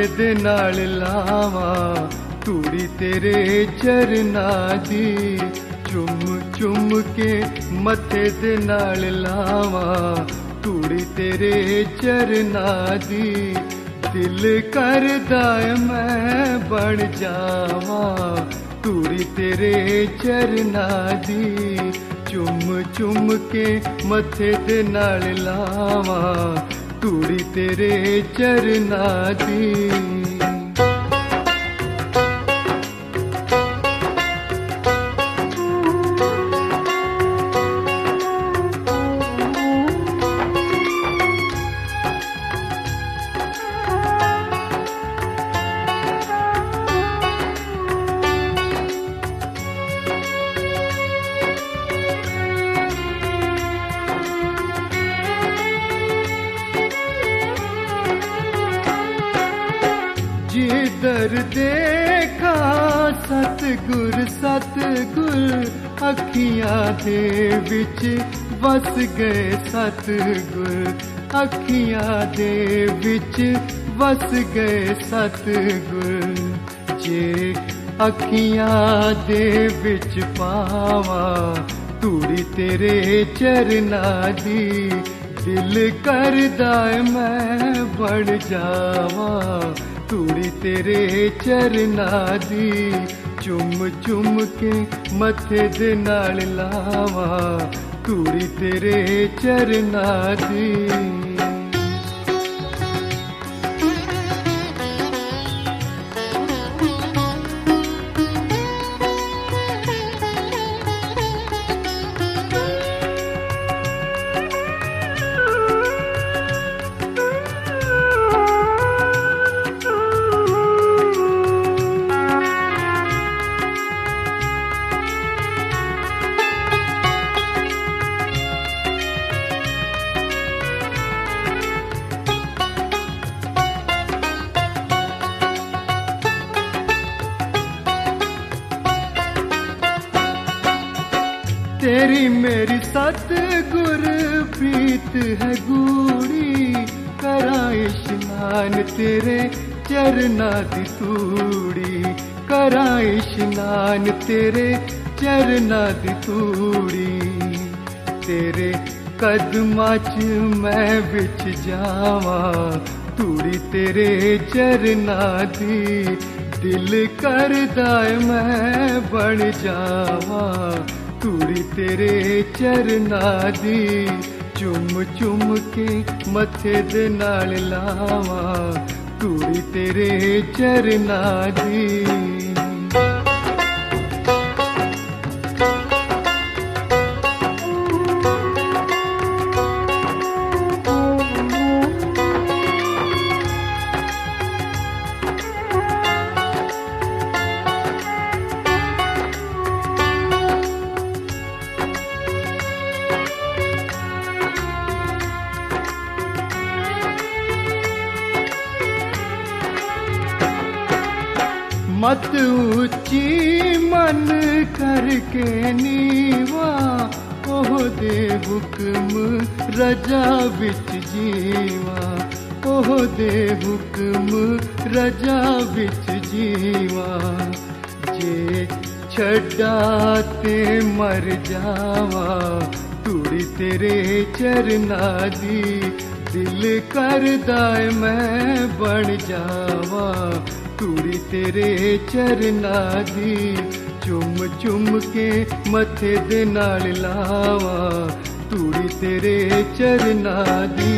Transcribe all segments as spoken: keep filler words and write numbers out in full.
मथे दे नाल लावां तूड़ी तेरे चरना दी। चुम चुम के मथे दे नाल लावां तूड़ी तेरे चरना दी। दिल करदा ऐ मैं बन जावां तूड़ी तेरे चरना दी। चुम चुम के मथे दे नाल लावां तूड़ी तेरे चरना दी। जिधर देखा सतगुर सतगुर अखियां दे विच वस गए सतगुर। अखियां दे विच वस गए सतगुर। जे अखियां दे विच पावां तूड़ी तेरे चरना दी। दिल करदा ऐ मैं बन जावां तूड़ी तेरे चरना दी। चुम चुम के मथे दे नाल लावां तूड़ी तेरे चरना दी। तेरी मेरी सतगुर प्रीत है गूढ़ी। करां इशनान तेरे चरना दी तूड़ी। करां इशनान तेरे चरना दी तूड़ी। तेरे कदमां च मैं विच जावां तूड़ी तेरे चरना दी। दिल करदा ऐ मैं बन जावां तूड़ी तेरे चरना दी। चुम चुम के मथे दे नाल लावां तूड़ी तेरे चरना दी। मत ऊंची मन करके नीवा ओह दे हुक्म रजा विच जीवा। ओह दे हुक्म रजा विच जीवा। जे छड्डा ते मर जावा तूड़ी तेरे चरना दी। दिल करदा ऐ मैं बन जावां तूड़ी तेरे चरना दी। चुम चुम के मथे दे नाल लावां तूड़ी तेरे चरना दी।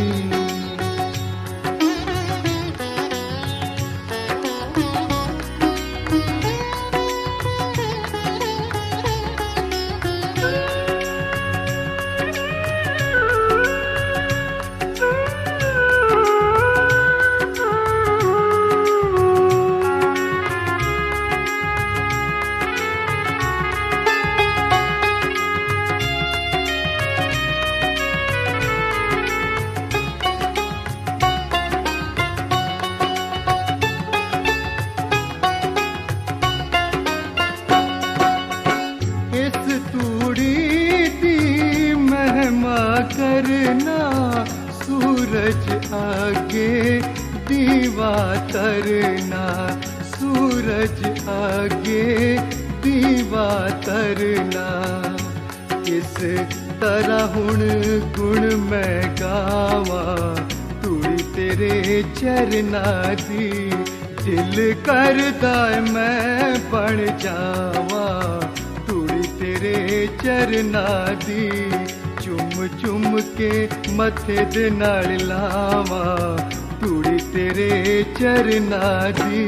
करना, सूरज आगे दीवा तरना। किस तरह हुण गुण मैं गावा, तूड़ी तेरे चरना दी। दिल करदा मैं बन जावा, तूड़ी तेरे चरना दी। चुम चुम के मथे दे नाल लावा, तूड़ी तेरे चरना दी।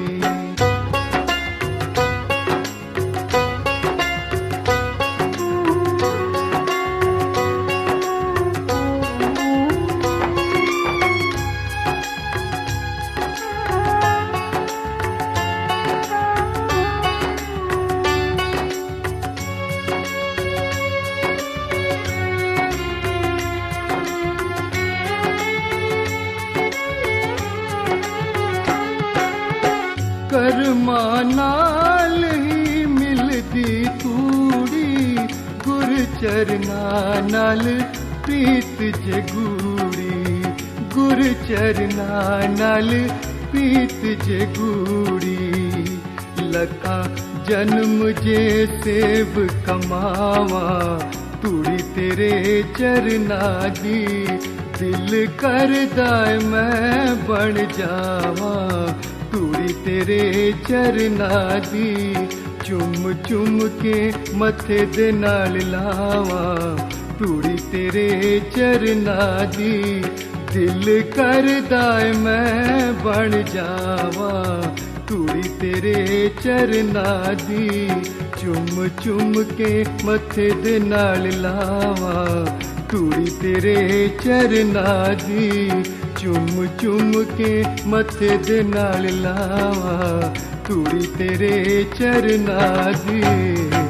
कर्मा नाल ही मिलदी तूड़ी, गुर चरना नाल प्रीत जगूड़ी। गुर चरना नाल प्रीत जगूड़ी। लका जन्म जे सेव कमावा, तूड़ी तेरे चरना दी। दिल करदा मैं बन जावा, तूड़ी तेरे चरना दी। चुम चुम के मथे दे नाल लावा, तूड़ी तेरे चरना दी। दिल करदा मैं बन जावा, तूड़ी तेरे चरना दी। चुम चुम के मथे दे नाल लावा, तूड़ी तेरे चरना दी। चुम चुम के मथे दे नाल लावा, तूड़ी तेरे चरना दी।